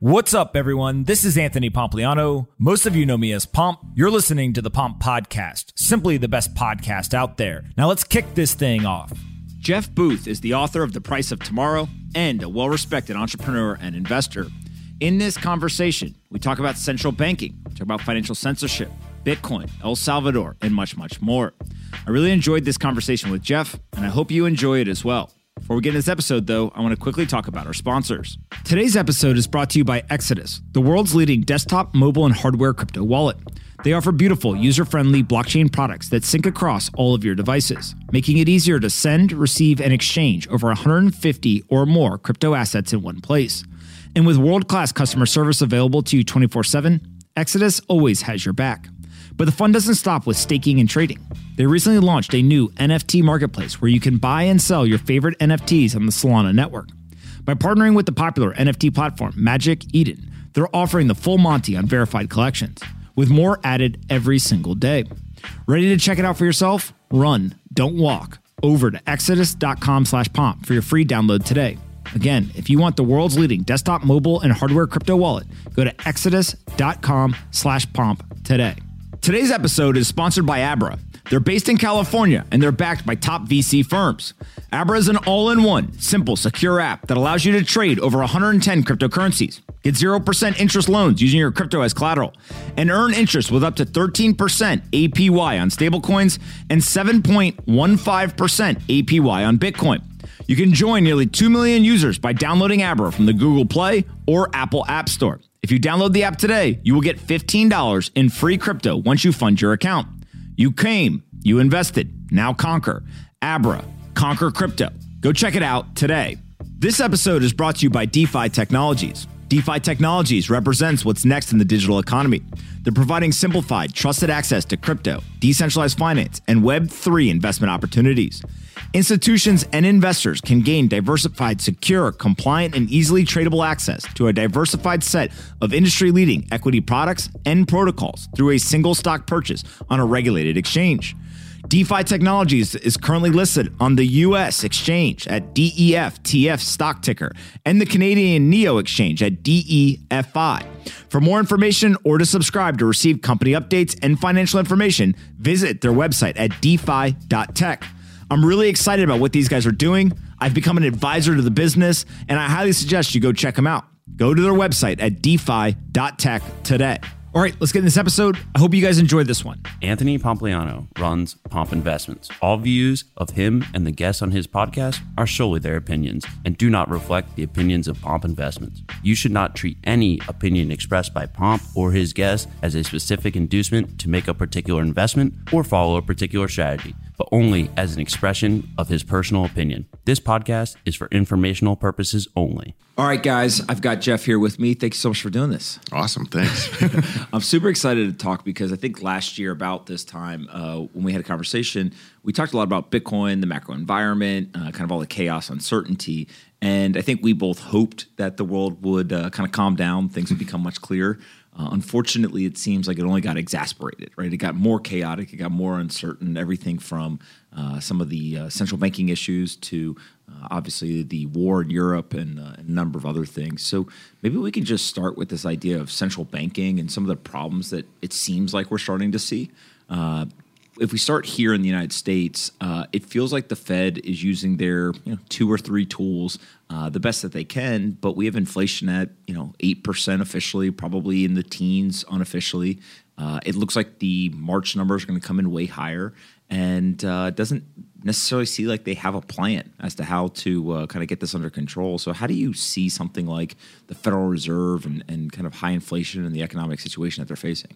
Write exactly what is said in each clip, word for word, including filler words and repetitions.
What's up, everyone? This is Anthony Pompliano. Most of you know me as Pomp. You're listening to the Pomp Podcast, simply the best podcast out there. Now let's kick this thing off. Jeff Booth is the author of The Price of Tomorrow and a well-respected entrepreneur and investor. In this conversation, we talk about central banking, we talk about financial censorship, Bitcoin, El Salvador, and much, much more. I really enjoyed this conversation with Jeff, and I hope you enjoy it as well. Before we get into this episode, though, I want to quickly talk about our sponsors. Today's episode is brought to you by Exodus, the world's leading desktop, mobile, and hardware crypto wallet. They offer beautiful, user-friendly blockchain products that sync across all of your devices, making it easier to send, receive, and exchange over one hundred fifty or more crypto assets in one place. And with world-class customer service available to you twenty-four seven, Exodus always has your back. But the fun doesn't stop with staking and trading. They recently launched a new N F T marketplace where you can buy and sell your favorite N F Ts on the Solana network. By partnering with the popular N F T platform Magic Eden, they're offering the full Monty on verified collections, with more added every single day. Ready to check it out for yourself? Run, don't walk. Over to exodus.com slash pomp for your free download today. Again, if you want the world's leading desktop, mobile, and hardware crypto wallet, go to exodus.com slash pomp today. Today's episode is sponsored by Abra. They're based in California, and they're backed by top V C firms. Abra is an all-in-one, simple, secure app that allows you to trade over one hundred ten cryptocurrencies, get zero percent interest loans using your crypto as collateral, and earn interest with up to thirteen percent A P Y on stablecoins and seven point one five percent A P Y on Bitcoin. You can join nearly two million users by downloading Abra from the Google Play or Apple App Store. If you download the app today, you will get fifteen dollars in free crypto once you fund your account. You came, you invested, now conquer. Abra, conquer crypto. Go check it out today. This episode is brought to you by DeFi Technologies. DeFi Technologies represents what's next in the digital economy. They're providing simplified, trusted access to crypto, decentralized finance, and Web three investment opportunities. Institutions and investors can gain diversified, secure, compliant, and easily tradable access to a diversified set of industry-leading equity products and protocols through a single stock purchase on a regulated exchange. DeFi Technologies is currently listed on the U S exchange at D E F T F stock ticker and the Canadian Neo exchange at D E F I. For more information or to subscribe to receive company updates and financial information, visit their website at defi dot tech. I'm really excited about what these guys are doing. I've become an advisor to the business, and I highly suggest you go check them out. Go to their website at defi dot tech today. All right, let's get in this episode. I hope you guys enjoyed this one. Anthony Pompliano runs Pomp Investments. All views of him and the guests on his podcast are solely their opinions and do not reflect the opinions of Pomp Investments. You should not treat any opinion expressed by Pomp or his guests as a specific inducement to make a particular investment or follow a particular strategy, but only as an expression of his personal opinion. This podcast is for informational purposes only. All right, guys, I've got Jeff here with me. Thank you so much for doing this. Awesome, thanks. I'm super excited to talk because I think last year about this time uh, when we had a conversation, we talked a lot about Bitcoin, the macro environment, uh, kind of all the chaos, uncertainty. And I think we both hoped that the world would uh, kind of calm down, things would become much clearer. Uh, unfortunately, it seems like it only got exasperated, right? It got more chaotic, it got more uncertain, everything from uh, some of the uh, central banking issues to uh, obviously the war in Europe and uh, a number of other things. So maybe we can just start with this idea of central banking and some of the problems that it seems like we're starting to see. Uh, If we start here in the United States, uh, it feels like the Fed is using their you know, two or three tools uh, the best that they can, but we have inflation at you know eight percent officially, probably in the teens unofficially. Uh, it looks like the March numbers are going to come in way higher, and uh, it doesn't necessarily see like they have a plan as to how to uh, kind of get this under control. So how do you see something like the Federal Reserve and, and kind of high inflation and the economic situation that they're facing?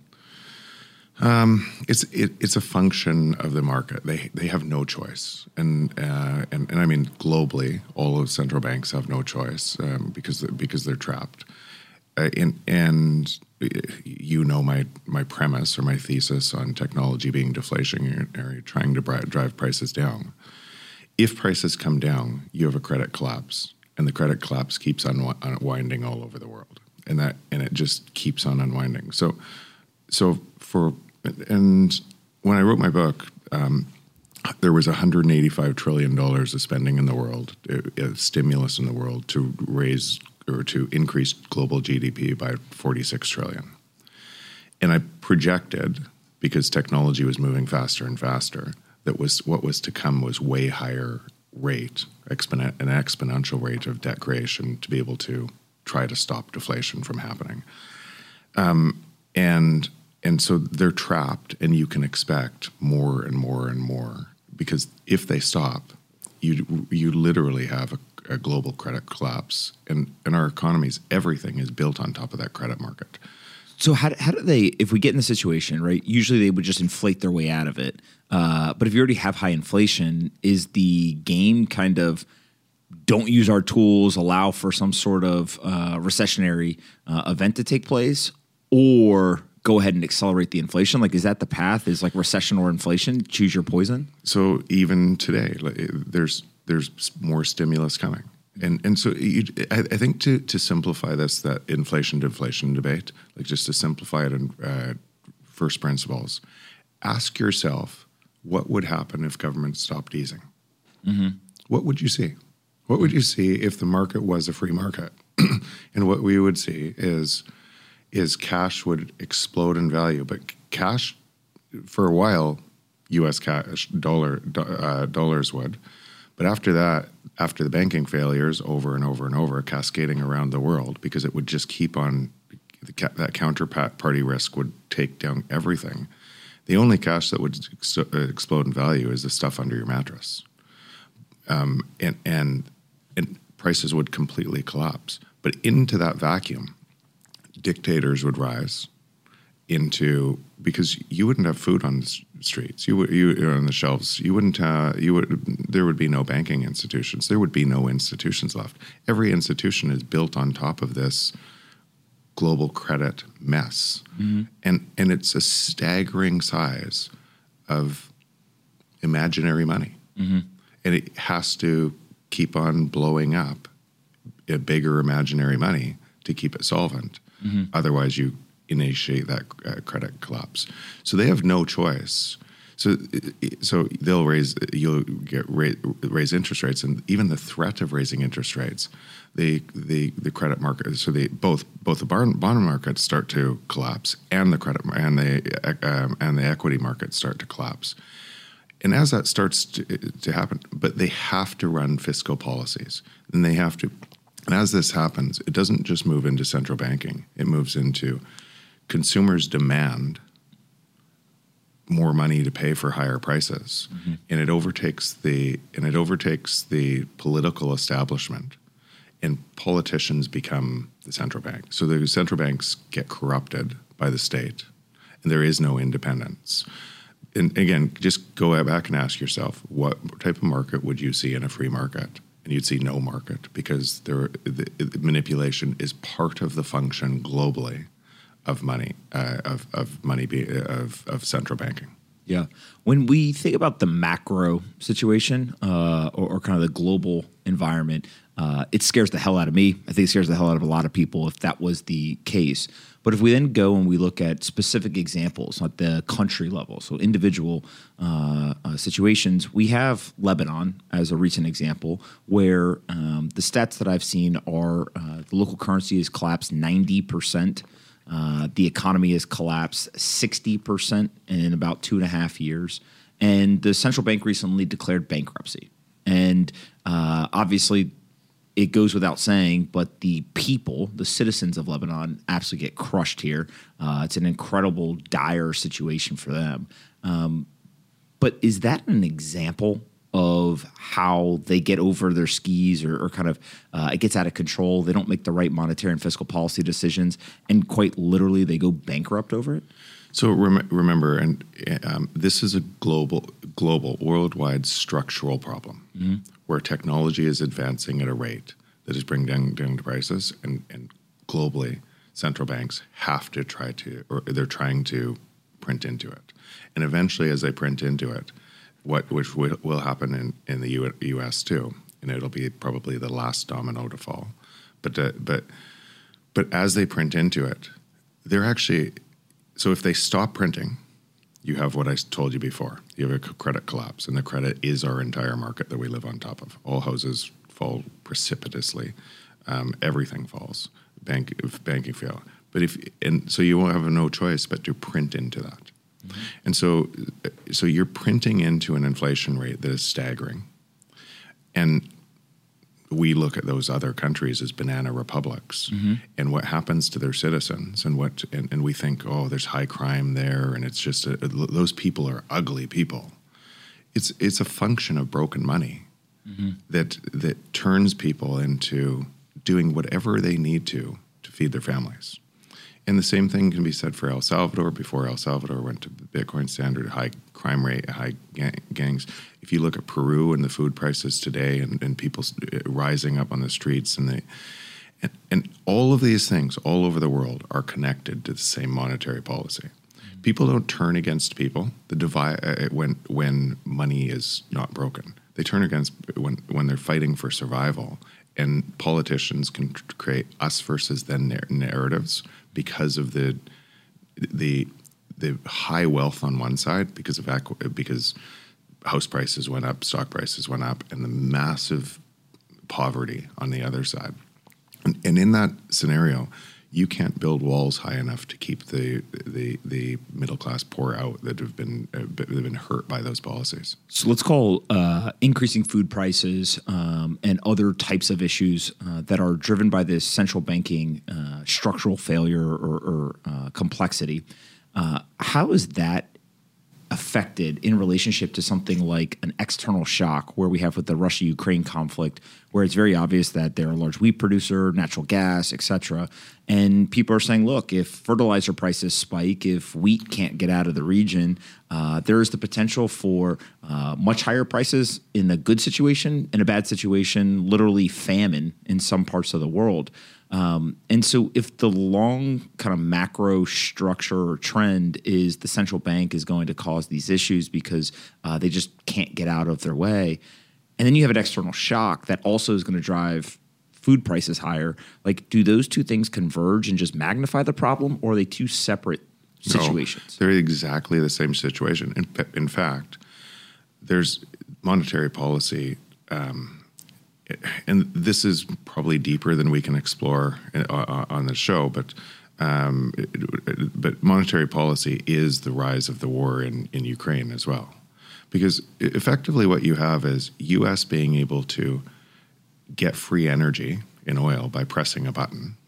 Um, it's it, it's a function of the market. They they have no choice, and uh, and and I mean globally, all of central banks have no choice um, because because they're trapped. Uh, and and you know my my premise or my thesis on technology being deflationary, or trying to drive prices down. If prices come down, you have a credit collapse, and the credit collapse keeps on unwinding all over the world, and that and it just keeps on unwinding. So so for And when I wrote my book, um, there was one hundred eighty-five trillion dollars of spending in the world, uh, stimulus in the world to raise or to increase global G D P by forty-six trillion. And I projected, because technology was moving faster and faster, that was what was to come was way higher rate, exponent, an exponential rate of debt creation to be able to try to stop deflation from happening. Um, and and so they're trapped, and you can expect more and more and more, because if they stop, you you literally have a, a global credit collapse. And in our economies, everything is built on top of that credit market. So how, how do they, if we get in the situation, right, usually they would just inflate their way out of it. Uh, but if you already have high inflation, is the game kind of don't use our tools, allow for some sort of uh, recessionary uh, event to take place, or go ahead and accelerate the inflation? Like, is that the path? Is like recession or inflation? Choose your poison? So even today, there's there's more stimulus coming. And and so you, I, I think to, to simplify this, that inflation to inflation debate, like just to simplify it in uh, first principles, ask yourself, what would happen if government stopped easing? Mm-hmm. What would you see? What would you see if the market was a free market? And what we would see is is cash would explode in value. But cash, for a while, U S cash, dollar uh, dollars would. But after that, after the banking failures over and over and over, cascading around the world, because it would just keep on, the, that counterparty risk would take down everything. The only cash that would ex- explode in value is the stuff under your mattress. Um, and, and, and prices would completely collapse. But into that vacuum, dictators would rise into, because you wouldn't have food on the streets, you would you on the shelves. You wouldn't. Uh, you would. There would be no banking institutions. There would be no institutions left. Every institution is built on top of this global credit mess, mm-hmm. and and it's a staggering size of imaginary money, mm-hmm. and it has to keep on blowing up a bigger imaginary money to keep it solvent. Mm-hmm. Otherwise, you initiate that uh, credit collapse. So they have no choice. So so they'll raise, you'll get raise, raise interest rates, and even the threat of raising interest rates, the the the credit market. So they both both the bond bond markets start to collapse, and the credit and the um, and the equity markets start to collapse. And as that starts to, to happen, but they have to run fiscal policies, and they have to. And as this happens, it doesn't just move into central banking; it moves into consumers demand more money to pay for higher prices, mm-hmm. and it overtakes the and it overtakes the political establishment, and politicians become the central bank. So the central banks get corrupted by the state, and there is no independence. And again, just go back and ask yourself, what type of market would you see in a free market? And you'd see no market, because there the, the manipulation is part of the function globally of money, uh, of of money, be, of of central banking. Yeah, when we think about the macro situation uh, or, or kind of the global environment, uh, it scares the hell out of me. I think it scares the hell out of a lot of people if that was the case. But if we then go and we look at specific examples at the country level, so individual uh, uh, situations, we have Lebanon as a recent example, where um, the stats that I've seen are uh, the local currency has collapsed ninety percent. Uh, the economy has collapsed sixty percent in about two and a half years. And the central bank recently declared bankruptcy. And uh, obviously, it goes without saying, but the people, the citizens of Lebanon, absolutely get crushed here. Uh, it's an incredible, dire situation for them. Um, but is that an example of how they get over their skis, or, or kind of uh, it gets out of control? They don't make the right monetary and fiscal policy decisions, and quite literally they go bankrupt over it? So rem- remember, and um, this is a global, global, worldwide structural problem, mm-hmm. where technology is advancing at a rate that is bringing down, down prices, and, and globally, central banks have to try to, or they're trying to print into it. And eventually, as they print into it, what which will, will happen in, in the U, U S too, and it'll be probably the last domino to fall. But uh, but but as they print into it, they're actually, so if they stop printing, you have what I told you before. You have a credit collapse, and the credit is our entire market that we live on top of. All houses fall precipitously um, everything falls. Bank if banking fail, but if and so you won't have no choice but to print into that, mm-hmm. and so so you're printing into an inflation rate that is staggering, and we look at those other countries as banana republics, mm-hmm. and what happens to their citizens, and what and, and we think, oh, there's high crime there, and it's just a, those people are ugly people. It's it's a function of broken money mm-hmm. that that turns people into doing whatever they need to to feed their families. And the same thing can be said for El Salvador. Before El Salvador went to the Bitcoin standard, high crime rate, high gang- gangs. If you look at Peru and the food prices today, and, and people rising up on the streets, and they, and, and all of these things all over the world are connected to the same monetary policy. Mm-hmm. People don't turn against people. The divide uh, when when money is not broken, they turn against when when they're fighting for survival. And politicians can create us versus them nar- narratives because of the the the high wealth on one side, because of aqu- because house prices went up, stock prices went up, and the massive poverty on the other side. And, and in that scenario, you can't build walls high enough to keep the the the middle class poor out that have been uh, that have been hurt by those policies. So let's call uh, increasing food prices um, and other types of issues uh, that are driven by this central banking uh, structural failure or, or uh, complexity. Uh, how is that affected in relationship to something like an external shock where we have with the Russia-Ukraine conflict, where it's very obvious that they're a large wheat producer, natural gas, et cetera. And people are saying, look, if fertilizer prices spike, if wheat can't get out of the region, uh, there is the potential for uh, much higher prices in a good situation, in a bad situation, literally famine in some parts of the world. Um, and so if the long kind of macro structure or trend is the central bank is going to cause these issues because uh, they just can't get out of their way, and then you have an external shock that also is going to drive food prices higher, like do those two things converge and just magnify the problem, or are they two separate situations? No, they're exactly the same situation. In, in fact, there's monetary policy um, and this is probably deeper than we can explore on the show, but um, it, it, but monetary policy is the rise of the war in, in Ukraine as well. Because effectively what you have is U S being able to get free energy in oil by pressing a button,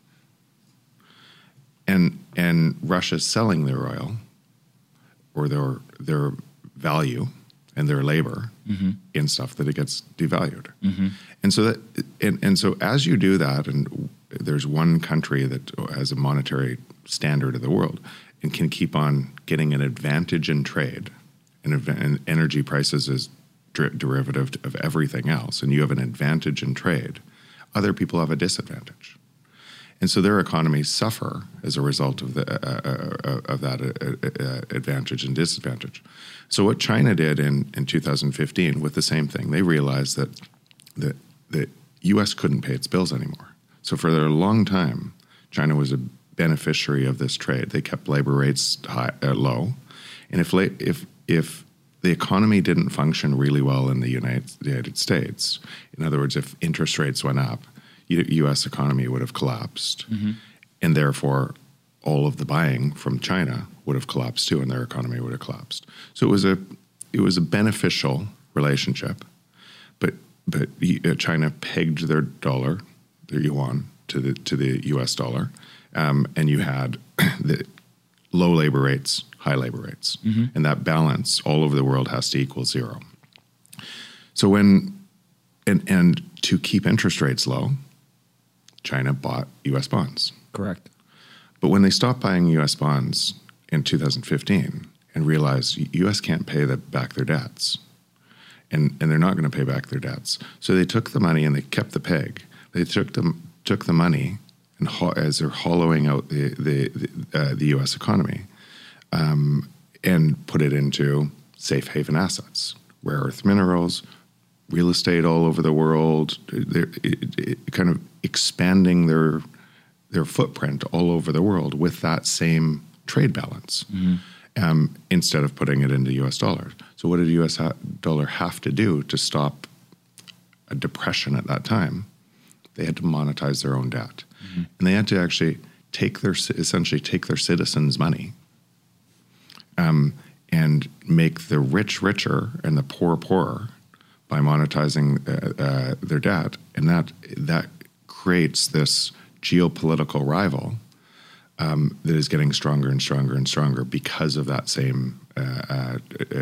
and and Russia selling their oil or their their value and their labor mm-hmm. in stuff that it gets devalued. Mm-hmm. And so that, and, and so as you do that, and there's one country that has a monetary standard of the world and can keep on getting an advantage in trade, and, and energy prices is der- derivative of everything else, and you have an advantage in trade, other people have a disadvantage. And so their economies suffer as a result of the uh, uh, of that uh, uh, advantage and disadvantage. So what China did in, in two thousand fifteen with the same thing, they realized that the the U S couldn't pay its bills anymore. So for a long time, China was a beneficiary of this trade. They kept labor rates high, uh, low, and if la- if if the economy didn't function really well in the United, United States, in other words, if interest rates went up, U S economy would have collapsed, mm-hmm. and therefore all of the buying from China would have collapsed too, and their economy would have collapsed. So it was a it was a beneficial relationship, but but China pegged their dollar, their yuan, to the to the U S dollar, um, and you had the low labor rates, high labor rates, mm-hmm. and that balance all over the world has to equal zero. So when and and to keep interest rates low, China bought U S bonds. Correct. But when they stopped buying U S bonds in two thousand fifteen and realized U S can't pay the, back their debts, and, and they're not going to pay back their debts, so they took the money and they kept the peg. They took them took the money and ho- as they're hollowing out the the the, uh, the U S economy, um, and put it into safe haven assets, rare earth minerals, real estate all over the world. They're it, it, kind of expanding their their footprint all over the world with that same trade balance, mm-hmm. um, instead of putting it into U S dollars. So what did the U S ha- dollar have to do to stop a depression at that time? They had to monetize their own debt. Mm-hmm. And they had to actually take their, essentially take their citizens' money um, and make the rich richer and the poor poorer by monetizing uh, uh, their debt. And that that creates this geopolitical rival um, that is getting stronger and stronger and stronger because of that same uh, uh,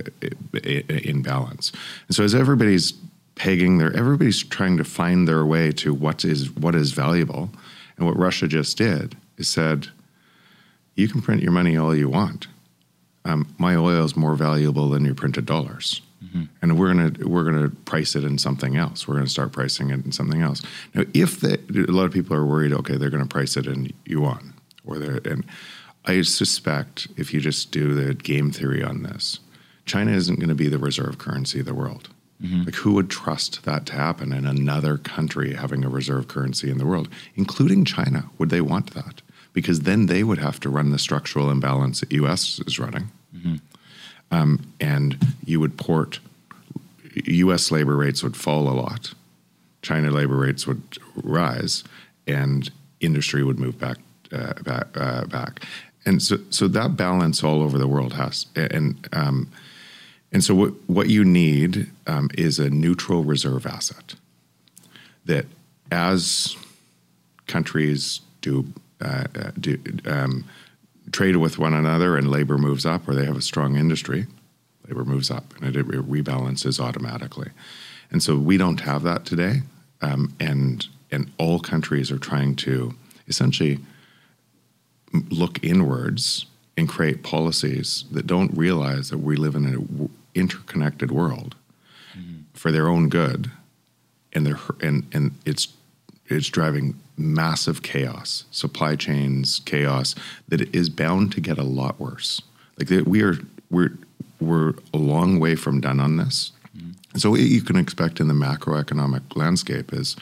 imbalance. And so as everybody's pegging their, everybody's trying to find their way to what is what is valuable. And what Russia just did is said, you can print your money all you want. Um, my oil is more valuable than your printed dollars. Mm-hmm. And we're gonna we're gonna price it in something else. We're gonna start pricing it in something else. Now, if they, a lot of people are worried, okay, they're gonna price it in yuan, or they're, and I suspect if you just do the game theory on this, China isn't going to be the reserve currency of the world. Mm-hmm. Like, who would trust that to happen in another country having a reserve currency in the world, including China? Would they want that? Because then they would have to run the structural imbalance that U S is running. Mm-hmm. Um, and you would port, U S labor rates would fall a lot, China labor rates would rise, and industry would move back uh, back. Uh, back. And so, so that balance all over the world has, and um, and so what what you need um, is a neutral reserve asset that, as countries do uh, do um, trade with one another and labor moves up, or they have a strong industry, labor moves up and it, it rebalances automatically. And so we don't have that today, um, and and all countries are trying to essentially look inwards and create policies that don't realize that we live in an interconnected world mm-hmm. for their own good, and they're and and it's it's driving massive chaos, supply chains chaos that is bound to get a lot worse. Like that, we are we're we're a long way from done on this. Mm-hmm. And so what you can expect in the macroeconomic landscape is,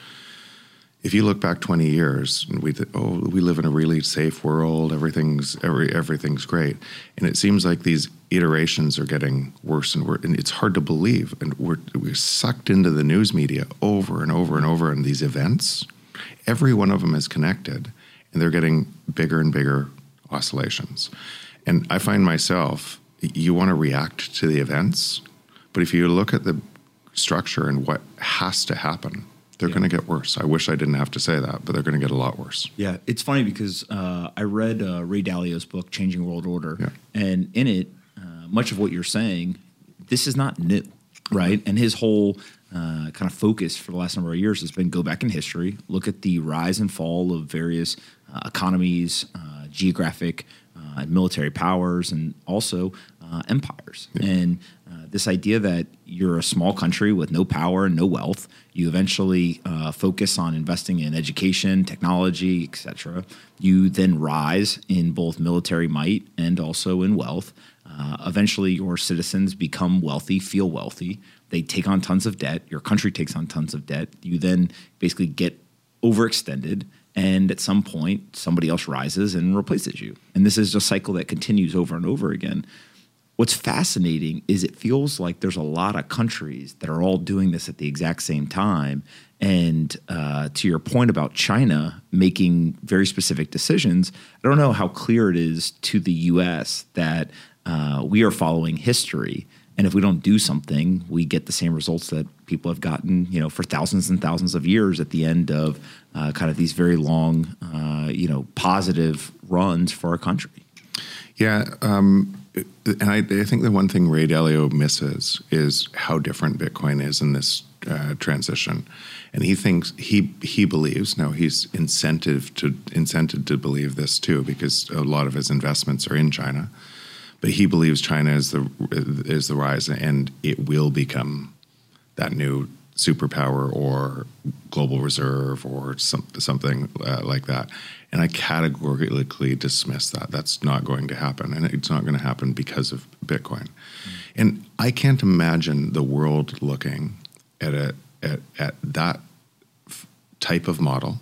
if you look back twenty years, and we th- oh, we live in a really safe world, everything's every everything's great, and it seems like these iterations are getting worse and worse, and it's hard to believe. And we're we're sucked into the news media over and over and over, and these events, every one of them is connected, and they're getting bigger and bigger oscillations. And I find myself, you want to react to the events, but if you look at the structure and what has to happen, they're yeah. going to get worse. I wish I didn't have to say that, but they're going to get a lot worse. Yeah, it's funny because uh, I read uh, Ray Dalio's book, Changing World Order, yeah. and in it, uh, much of what you're saying, this is not new, right? And his whole uh, kind of focus for the last number of years has been go back in history, look at the rise and fall of various uh, economies, uh, geographic uh, and military powers, and also uh, empires. Yeah. And uh, this idea that you're a small country with no power and no wealth, you eventually uh, focus on investing in education, technology, et cetera. You then rise in both military might and also in wealth. Uh, eventually, your citizens become wealthy, feel wealthy. They take on tons of debt. Your country takes on tons of debt. You then basically get overextended, and at some point, somebody else rises and replaces you. And this is a cycle that continues over and over again. What's fascinating is it feels like there's a lot of countries that are all doing this at the exact same time. And uh, to your point about China making very specific decisions, I don't know how clear it is to the U S that uh, we are following history. And if we don't do something, we get the same results that people have gotten, you know, for thousands and thousands of years at the end of uh, kind of these very long, uh, you know, positive runs for our country. Yeah. Um, and I, I think the one thing Ray Dalio misses is how different Bitcoin is in this uh, transition. And he thinks, he he believes, now he's incentive to, incented to believe this too, because a lot of his investments are in China. But he believes China is the is the rise, and it will become that new superpower or global reserve or some, something uh, like that. And I categorically dismiss that. That's not going to happen, and it's not going to happen because of Bitcoin. Mm. And I can't imagine the world looking at a at, at that f- type of model,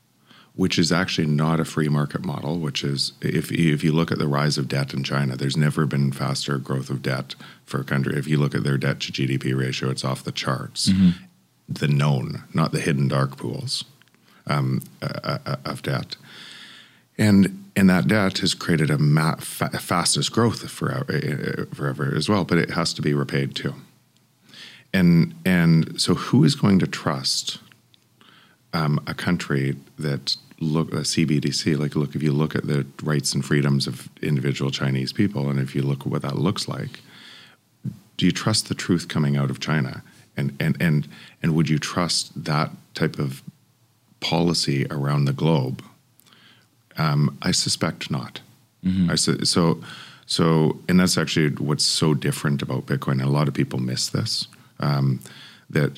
which is actually not a free market model, which is, if if you look at the rise of debt in China, there's never been faster growth of debt for a country. If you look at their debt to G D P ratio, it's off the charts. Mm-hmm. The known, not the hidden dark pools. um, uh, uh, of debt. And and that debt has created a ma- fa- fastest growth forever, forever as well, but it has to be repaid too. And and so who is going to trust um, a country that look a C B D C? Like, look, if you look at the rights and freedoms of individual Chinese people, and if you look at what that looks like, do you trust the truth coming out of China? And and and and would you trust that type of policy around the globe? Um, I suspect not. Mm-hmm. I su- so so, and that's actually what's so different about Bitcoin. And a lot of people miss this. Um, that,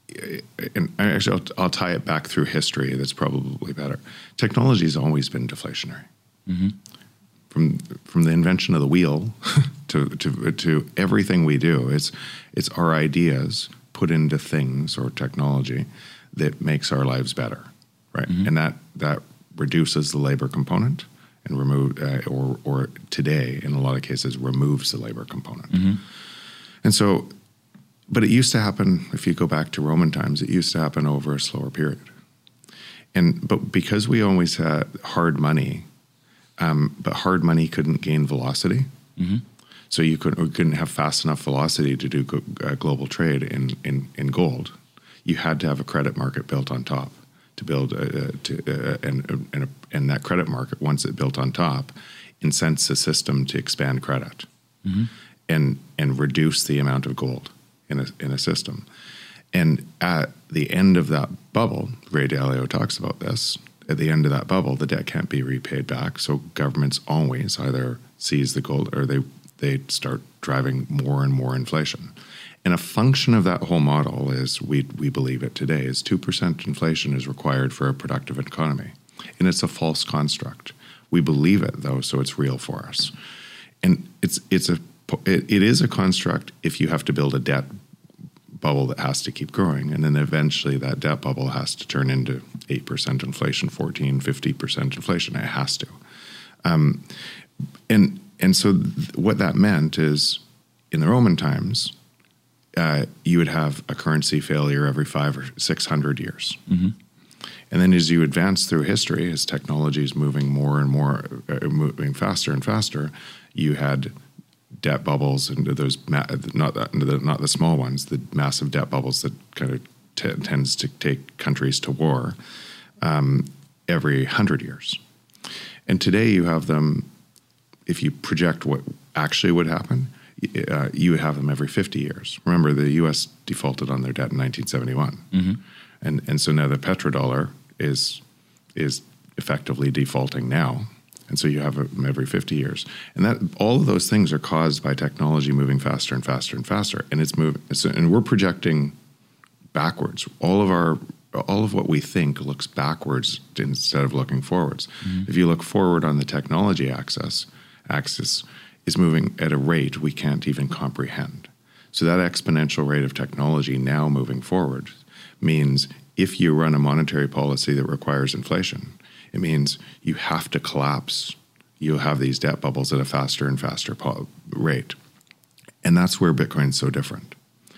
and actually, I'll, I'll tie it back through history. That's probably better. Technology has always been deflationary. Mm-hmm. From from the invention of the wheel to to to everything we do, it's it's our ideas put into things or technology that makes our lives better, right? Mm-hmm. And that that reduces the labor component and remove uh, or or today in a lot of cases removes the labor component. Mm-hmm. And so, but it used to happen, if you go back to Roman times, it used to happen over a slower period. And but because we always had hard money, um, but hard money couldn't gain velocity. Mm-hmm. So you couldn't, we couldn't have fast enough velocity to do go, uh, global trade in, in, in gold. You had to have a credit market built on top to build, uh, to, uh, and, and, and that credit market, once it built on top, incents the system to expand credit mm-hmm. and and reduce the amount of gold in a in a system. And at the end of that bubble, Ray Dalio talks about this, at the end of that bubble, the debt can't be repaid back. So governments always either seize the gold or they they start driving more and more inflation. And a function of that whole model is, we we believe it today, is two percent inflation is required for a productive economy. And it's a false construct. We believe it, though, so it's real for us. And it's it's a it, it is a construct if you have to build a debt bubble that has to keep growing. And then eventually that debt bubble has to turn into eight percent inflation, fourteen, fifty percent inflation. It has to. Um, and and so th- what that meant is, in the Roman times, uh, you would have a currency failure every five or six hundred years. Mm-hmm. And then as you advance through history, as technology is moving more and more, uh, moving faster and faster, you had debt bubbles and those ma- not the, not the small ones, the massive debt bubbles that kind of t- tends to take countries to war um, every hundred years. And today you have them. If you project what actually would happen, uh, you would have them every fifty years. Remember, the U S defaulted on their debt in nineteen seventy-one, mm-hmm. and and so now the petrodollar is is effectively defaulting now. And so you have them every fifty years. And that all of those things are caused by technology moving faster and faster and faster. And it's moving, and we're projecting backwards. All of our, all of what we think looks backwards instead of looking forwards. Mm-hmm. If you look forward on the technology axis, axis is moving at a rate we can't even comprehend. So that exponential rate of technology now moving forward means if you run a monetary policy that requires inflation, it means you have to collapse. You'll have these debt bubbles at a faster and faster po- rate. And that's where Bitcoin's so different.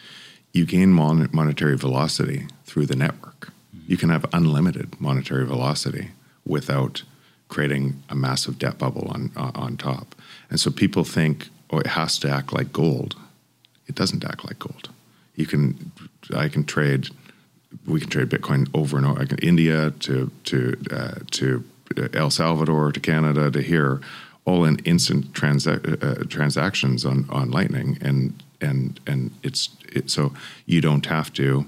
You gain mon- monetary velocity through the network. You can have unlimited monetary velocity without creating a massive debt bubble on, uh, on top. And so people think, oh, it has to act like gold. It doesn't act like gold. You can, I can trade... We can trade Bitcoin over and over. I can, India to to uh, to El Salvador to Canada to here, all in instant transa- uh, transactions on, on Lightning, and and and it's it, so you don't have to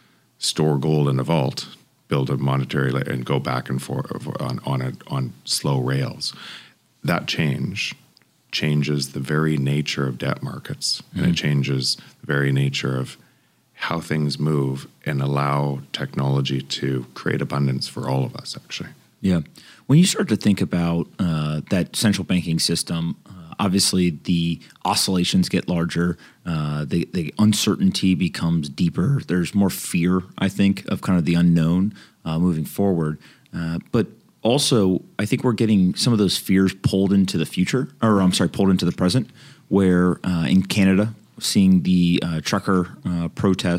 store gold in a vault, build a monetary and go back and forth on on a, on slow rails. That change changes the very nature of debt markets, mm-hmm. and it changes the very nature of how things move and allow technology to create abundance for all of us, actually. Yeah. When you start to think about uh, that central banking system, uh, obviously the oscillations get larger, uh, the, the uncertainty becomes deeper. There's more fear, I think, of kind of the unknown uh, moving forward. Uh, but also, I think we're getting some of those fears pulled into the future, or I'm sorry, pulled into the present, where uh, in Canada, seeing the uh, trucker uh, protest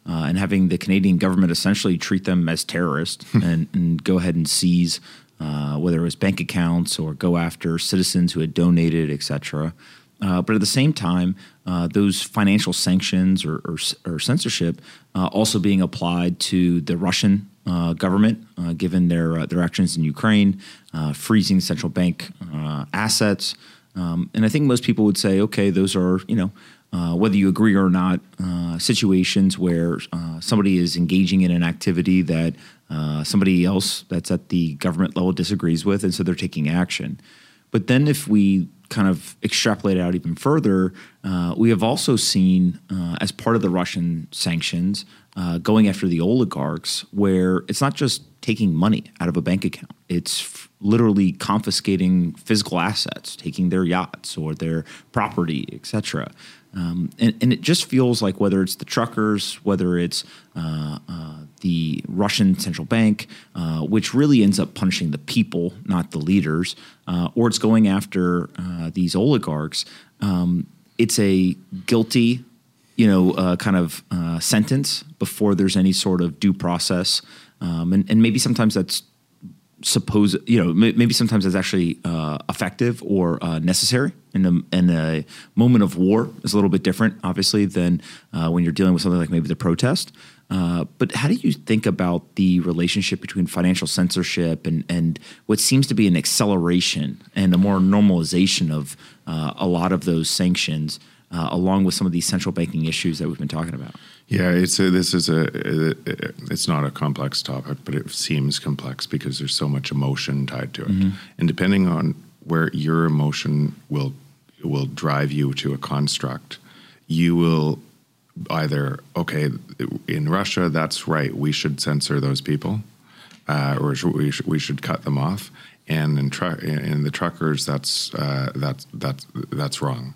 uh, and having the Canadian government essentially treat them as terrorists and, and go ahead and seize uh, whether it was bank accounts or go after citizens who had donated, et cetera. Uh, but at the same time, uh, those financial sanctions or, or, or censorship uh, also being applied to the Russian uh, government, uh, given their uh, their actions in Ukraine, uh, freezing central bank uh, assets. Um, and I think most people would say, okay, those are, you know, uh, whether you agree or not, uh, situations where uh, somebody is engaging in an activity that uh, somebody else that's at the government level disagrees with, and so they're taking action. But then if we kind of extrapolate out even further, uh, we have also seen, uh, as part of the Russian sanctions, uh, going after the oligarchs, where it's not just taking money out of a bank account. It's f- literally confiscating physical assets, taking their yachts or their property, et cetera. Um, and, and it just feels like whether it's the truckers, whether it's uh, uh, the Russian central bank, uh, which really ends up punishing the people, not the leaders, uh, or it's going after uh, these oligarchs, um, it's a guilty, you know, uh, kind of uh, sentence before there's any sort of due process. Um, and, and maybe sometimes that's suppose, you know, maybe sometimes it's actually uh, effective or uh, necessary in a, in a moment of war. Is a little bit different, obviously, than uh, when you're dealing with something like maybe the protest. Uh, but how do you think about the relationship between financial censorship and, and what seems to be an acceleration and a more normalization of uh, a lot of those sanctions, uh, along with some of these central banking issues that we've been talking about? Yeah, it's a, this is a it's not a complex topic, but it seems complex because there's so much emotion tied to it, mm-hmm. and depending on where your emotion will will drive you to a construct, you will either okay in Russia that's right, we should censor those people, uh, or we should, we should cut them off, and in, tru- in the truckers that's uh, that's that's that's wrong,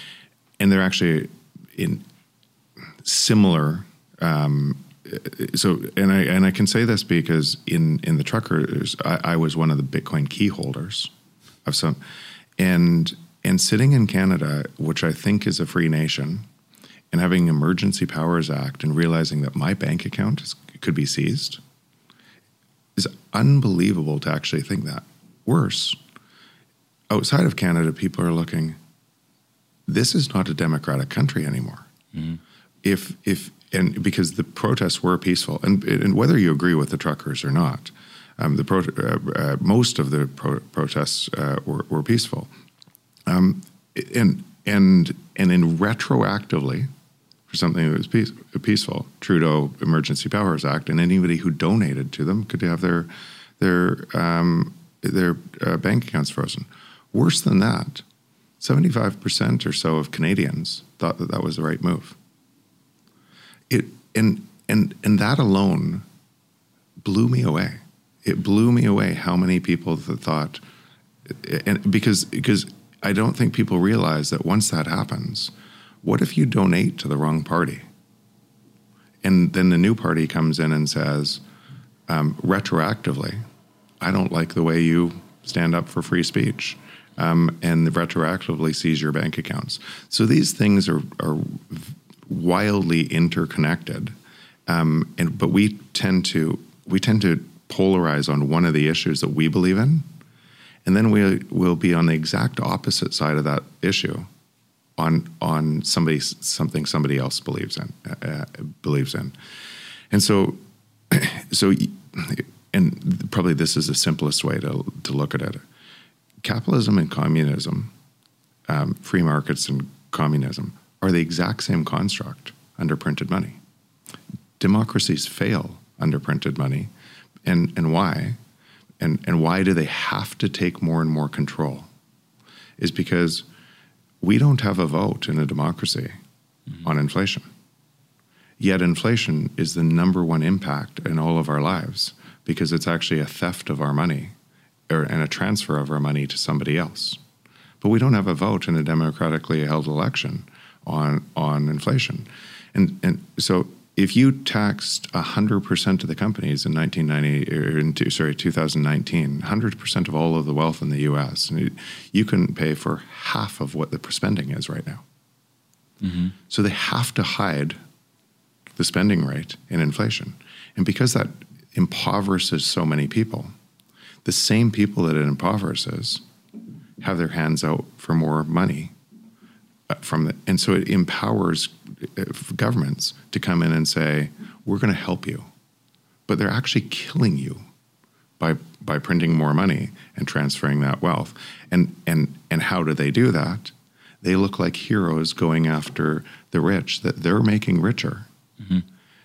and they're actually in. Similar, um, so and I and I can say this because in, in the truckers, I, I was one of the Bitcoin key holders of some, and and sitting in Canada, which I think is a free nation, and having Emergency Powers Act and realizing that my bank account is, could be seized, is unbelievable to actually think that. Worse, outside of Canada, people are looking. This is not a democratic country anymore. Mm-hmm. If if and because the protests were peaceful, and and whether you agree with the truckers or not, um, the pro, uh, uh, most of the pro- protests uh, were, were peaceful, um, and and and in retroactively for something that was peace, peaceful, Trudeau Emergency Powers Act, and anybody who donated to them could have their their um, their uh, bank accounts frozen. Worse than that, seventy-five percent or so of Canadians thought that that was the right move. It and and and that alone blew me away. It blew me away how many people that thought, and because because I don't think people realize that once that happens, what if you donate to the wrong party, and then the new party comes in and says, um, retroactively, I don't like the way you stand up for free speech, um, and retroactively seize your bank accounts. So these things are are. wildly interconnected, um, and but we tend to we tend to polarize on one of the issues that we believe in, and then we will be on the exact opposite side of that issue, on on somebody something somebody else believes in uh, believes in, and so so and probably this is the simplest way to to look at it. Capitalism and communism, um, free markets and communism, are the exact same construct under printed money. Democracies fail under printed money. And and why? And and why do they have to take more and more control? Is because we don't have a vote in a democracy mm-hmm. on inflation. Yet inflation is the number one impact in all of our lives because it's actually a theft of our money or, and a transfer of our money to somebody else. But we don't have a vote in a democratically held election on on inflation. And and so if you taxed one hundred percent of the companies in nineteen ninety or in two, sorry two thousand nineteen, one hundred percent of all of the wealth in the U S, and you couldn't pay for half of what the spending is right now. Mm-hmm. So they have to hide the spending rate in inflation. And because that impoverishes so many people, the same people that it impoverishes have their hands out for more money from the, and so it empowers governments to come in and say, we're going to help you. But they're actually killing you by by printing more money and transferring that wealth. And and and how do they do that? They look like heroes going after the rich, that they're making richer mm-hmm.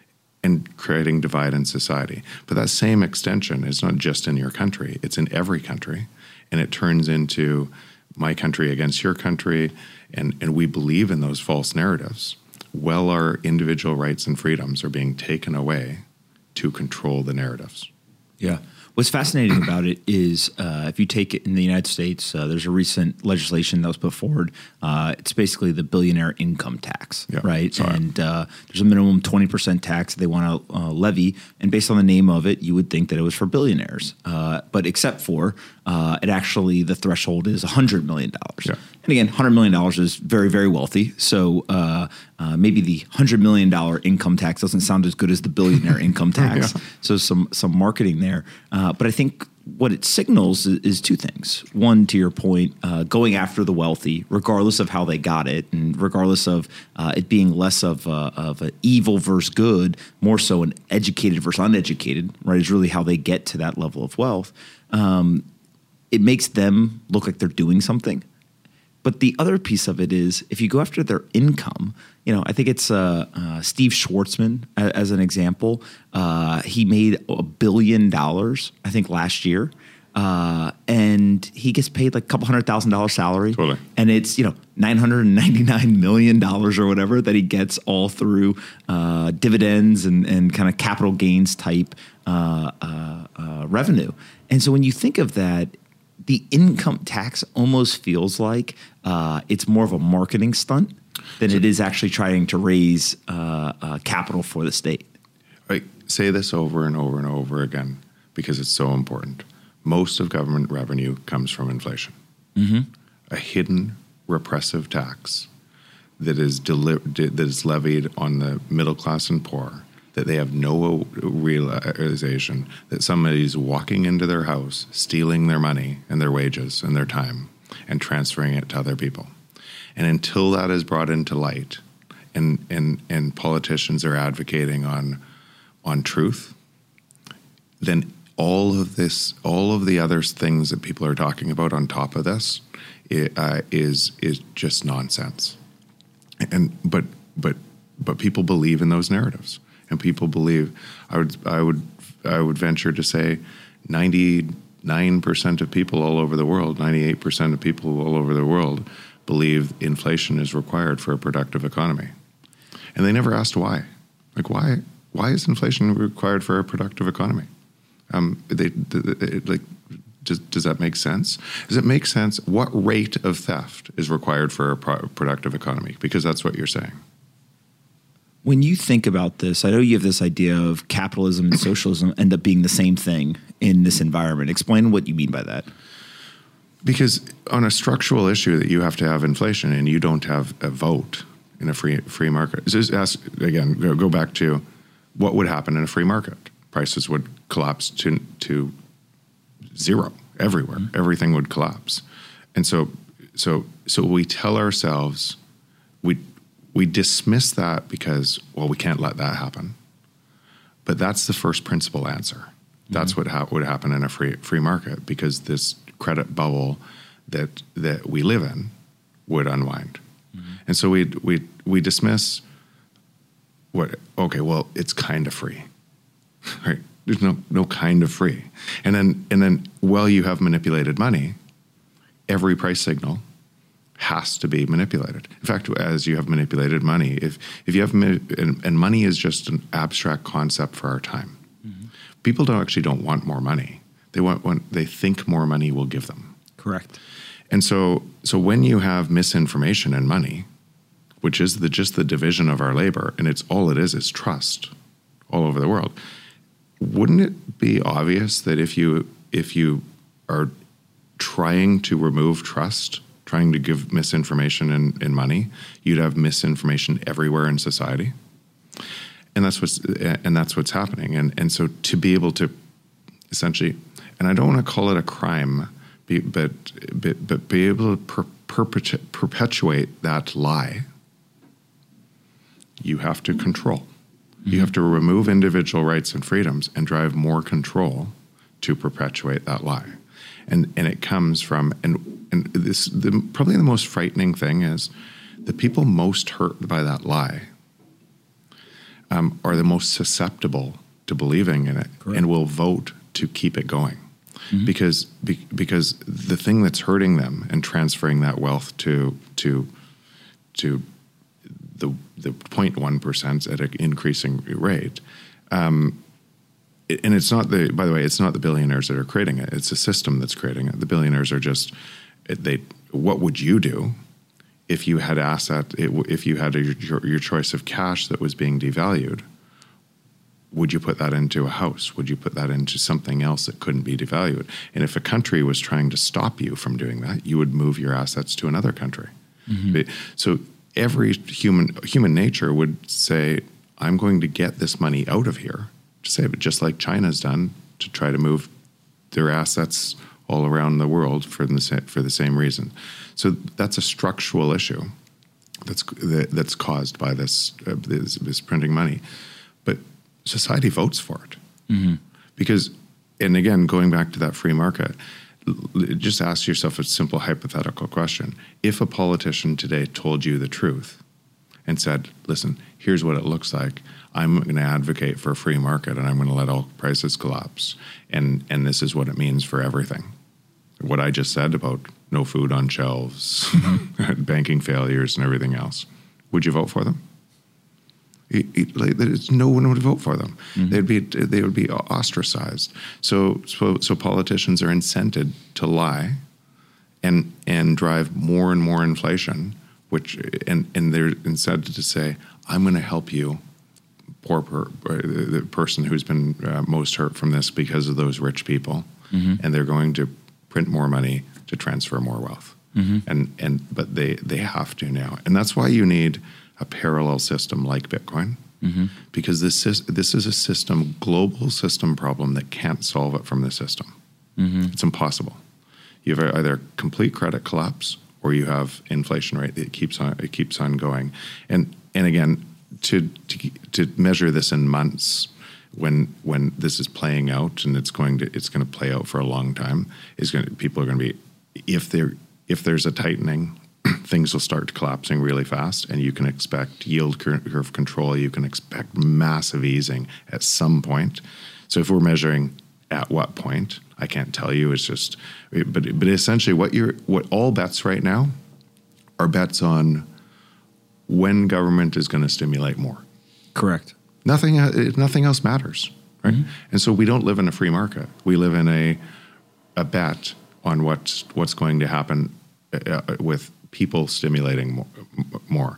and creating divide in society. But that same extension is not just in your country, it's in every country. And it turns into my country against your country, and, and we believe in those false narratives. Well, our individual rights and freedoms are being taken away to control the narratives. Yeah. What's fascinating about it is uh, if you take it in the United States, uh, there's a recent legislation that was put forward. Uh, it's basically the billionaire income tax, yeah, right? sorry. And uh, there's a minimum twenty percent tax they want to uh, levy. And based on the name of it, you would think that it was for billionaires. Uh, but except for uh, it actually, the threshold is one hundred million dollars. Yeah. And again, one hundred million dollars is very, very wealthy. So uh, uh, maybe the one hundred million dollars income tax doesn't sound as good as the billionaire income tax. Yeah. So some some marketing there. Uh, but I think what it signals is, is two things. One, to your point, uh, going after the wealthy, regardless of how they got it, and regardless of uh, it being less of a, of an evil versus good, more so an educated versus uneducated, right, is really how they get to that level of wealth. Um, it makes them look like they're doing something. But the other piece of it is if you go after their income, you know, I think it's uh, uh, Steve Schwartzman as, as an example. Uh, he made a billion dollars, I think, last year. Uh, and he gets paid like a couple hundred thousand dollar salary. Totally. And it's, you know, nine hundred ninety-nine million dollars or whatever that he gets all through uh, dividends and, and kind of capital gains type uh, uh, uh, revenue. And so when you think of that, the income tax almost feels like uh, it's more of a marketing stunt than it is actually trying to raise uh, uh, capital for the state. I say this over and over and over again because it's so important. Most of government revenue comes from inflation. Mm-hmm. A hidden repressive tax that is deli- that is levied on the middle class and poor, that they have no realization that somebody's walking into their house, stealing their money and their wages and their time and transferring it to other people. And until that is brought into light and and, and politicians are advocating on on truth, then all of this, all of the other things that people are talking about on top of this it, uh, is is just nonsense. And but but but people believe in those narratives. And people believe, I would, I would, I would venture to say, ninety-nine percent of people all over the world, ninety-eight percent of people all over the world, believe inflation is required for a productive economy, and they never asked why. Like, why? Why is inflation required for a productive economy? Um, they, they, they like, does, does that make sense? Does it make sense? What rate of theft is required for a pro- productive economy? Because that's what you're saying. When you think about this, I know you have this idea of capitalism and socialism end up being the same thing in this environment. Explain what you mean by that. Because on a structural issue that you have to have inflation and you don't have a vote in a free free market. Just ask, again, go, go back to what would happen in a free market. Prices would collapse to to zero everywhere. Mm-hmm. Everything would collapse. And so so so we tell ourselves we We dismiss that because, well, we can't let that happen. But that's the first principle answer. That's mm-hmm. what ha- would happen in a free free market, because this credit bubble that that we live in would unwind. Mm-hmm. And so we we we dismiss what, okay, well, it's kind of free. Right? There's no no kind of free. And then and then while you have manipulated money, every price signal has to be manipulated. In fact, as you have manipulated money, if if you have and, and money is just an abstract concept for our time. Mm-hmm. People don't actually don't want more money. They want, want they think more money will give them. Correct. And so so when you have misinformation and money, which is the just the division of our labor, and it's all it is is trust all over the world. Wouldn't it be obvious that if you if you are trying to remove trust, trying to give misinformation and, and money, you'd have misinformation everywhere in society? and that's what's and that's what's happening. And and so to be able to essentially, and I don't want to call it a crime, be, but but but be able to per, perpetu- perpetuate that lie, you have to control. Mm-hmm. You have to remove individual rights and freedoms and drive more control to perpetuate that lie. And and it comes from, and and this the, probably the most frightening thing is the people most hurt by that lie um, are the most susceptible to believing in it. Correct. And will vote to keep it going. Mm-hmm. Because be, because the thing that's hurting them and transferring that wealth to to to the the zero point one percent at an increasing rate, um, it, and it's not the by the way, it's not the billionaires that are creating it. It's a system that's creating it. The billionaires are just they. What would you do if you had asset? If you had a, your your choice of cash that was being devalued? Would you put that into a house? Would you put that into something else that couldn't be devalued? And if a country was trying to stop you from doing that, you would move your assets to another country. Mm-hmm. So every human human nature would say, I'm going to get this money out of here, to save it, just like China's done to try to move their assets all around the world for the same, for the same reason. So that's a structural issue that's that's caused by this uh, this, this printing money. But society votes for it. Mm-hmm. Because, and again, going back to that free market, just ask yourself a simple hypothetical question. If a politician today told you the truth and said, listen, here's what it looks like. I'm going to advocate for a free market and I'm going to let all prices collapse. And, and this is what it means for everything. What I just said about no food on shelves, mm-hmm. banking failures and everything else. Would you vote for them? It, it, like, no one would vote for them. Mm-hmm. They'd be they would be ostracized. So, so so politicians are incented to lie, and and drive more and more inflation. Which and and they're incented to say, I'm going to help you, poor per, the person who's been uh, most hurt from this because of those rich people, mm-hmm. and they're going to print more money to transfer more wealth. Mm-hmm. And and but they they have to now, and that's why you need a parallel system like Bitcoin, mm-hmm. because this is this is a system, global system problem that can't solve it from the system. Mm-hmm. It's impossible. You have either complete credit collapse or you have inflation rate that keeps on it keeps on going. And and again, to to, to measure this in months, when when this is playing out and it's going to it's going to play out for a long time, is going to, people are going to be if there if there's a tightening. Things will start collapsing really fast, and you can expect yield curve control. You can expect massive easing at some point. So if we're measuring at what point, I can't tell you. It's just, but but essentially, what you're what all bets right now are bets on when government is going to stimulate more. Correct. Nothing nothing else matters, right? Mm-hmm. And so we don't live in a free market. We live in a a bet on what's what's going to happen uh, with people stimulating more, more.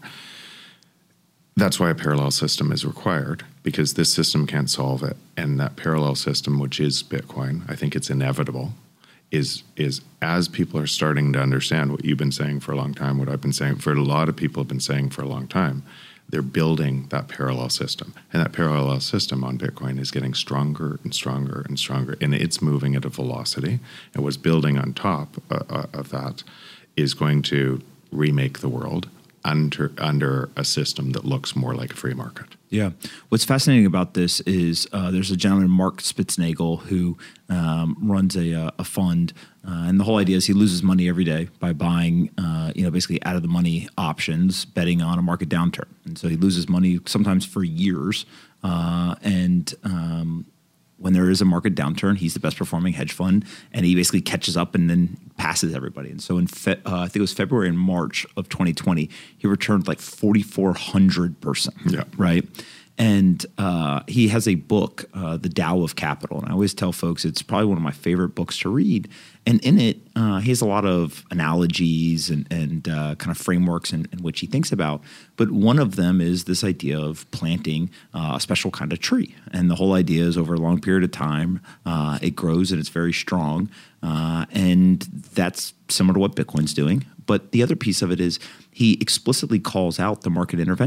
That's why a parallel system is required, because this system can't solve it. And that parallel system, which is Bitcoin, I think it's inevitable, is is as people are starting to understand what you've been saying for a long time, what I've been saying, for a lot of people have been saying for a long time, they're building that parallel system. And that parallel system on Bitcoin is getting stronger and stronger and stronger. And it's moving at a velocity. And what's building on top uh, of that is going to remake the world under under a system that looks more like a free market. Yeah. What's fascinating about this is uh, there's a gentleman, Mark Spitznagel, who um, runs a, a fund, uh, and the whole idea is he loses money every day by buying, uh, you know, basically out of the money options, betting on a market downturn, and so he loses money sometimes for years, uh, and um, when there is a market downturn, he's the best performing hedge fund, and he basically catches up and then passes everybody. And so in fe- uh, I think it was February and March of twenty twenty, he returned like forty-four hundred percent, yeah. right? And uh, he has a book, uh, The Tao of Capital. And I always tell folks it's probably one of my favorite books to read. And in it, uh, he has a lot of analogies and, and uh, kind of frameworks in, in which he thinks about. But one of them is this idea of planting uh, a special kind of tree. And the whole idea is over a long period of time, uh, it grows and it's very strong. Uh, and that's similar to what Bitcoin's doing. But the other piece of it is he explicitly calls out the market intervention.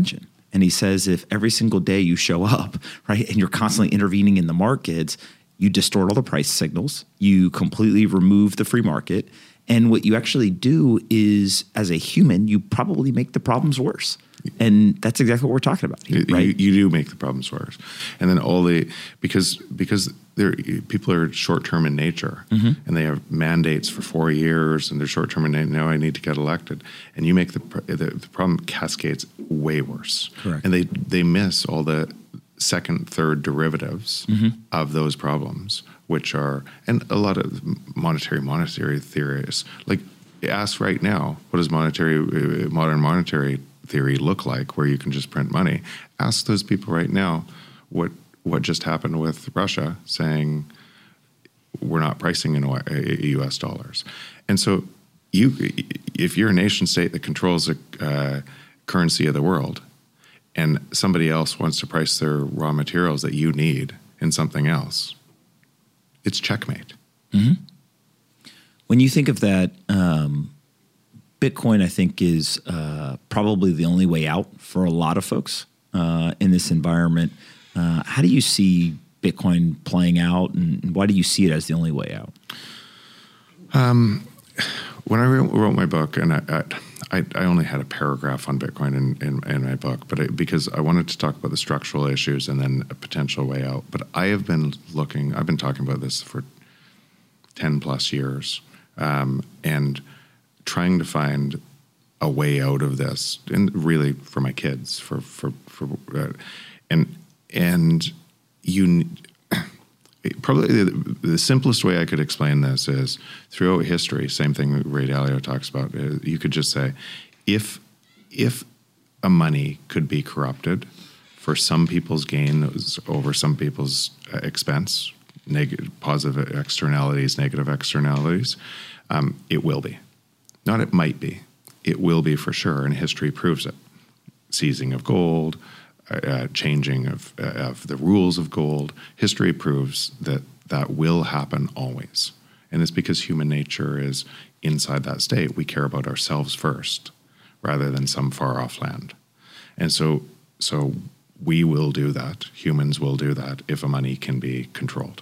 And he says if every single day you show up, right, and you're constantly intervening in the markets, you distort all the price signals, you completely remove the free market, and what you actually do is, as a human, you probably make the problems worse. And that's exactly what we're talking about here, right? You, you do make the problems worse. And then all the, because because they're, people are short-term in nature, mm-hmm. and they have mandates for four years, and they're short-term in nature, now I need to get elected. And you make the, the, the problem cascades way worse. Correct. And they, they miss all the second, third derivatives mm-hmm. of those problems, which are, and a lot of monetary monetary theories, like ask right now, what does monetary uh, modern monetary theory look like, where you can just print money? Ask those people right now what what just happened with Russia saying we're not pricing in U S dollars. And so you, if you're a nation state that controls the uh, currency of the world, and somebody else wants to price their raw materials that you need in something else, it's checkmate. Mm-hmm. When you think of that, um, Bitcoin, I think, is uh, probably the only way out for a lot of folks uh, in this environment. Uh, how do you see Bitcoin playing out, and why do you see it as the only way out? Um, when I wrote my book, and I, I, I only had a paragraph on Bitcoin in, in, in my book, but it, because I wanted to talk about the structural issues and then a potential way out. But I have been looking, I've been talking about this for ten plus years, um, and trying to find a way out of this, and really for my kids, for for for, uh, and and you probably the, the simplest way I could explain this is throughout history. Same thing Ray Dalio talks about. You could just say, if if a money could be corrupted for some people's gain over some people's uh, expense, negative, positive externalities, negative externalities, um, it will be. Not it might be. It will be for sure, and history proves it. Seizing of gold, uh, changing of, uh, of the rules of gold. History proves that that will happen always. And it's because human nature is inside that state. We care about ourselves first rather than some far-off land. And so, so we will do that. Humans will do that if a money can be controlled.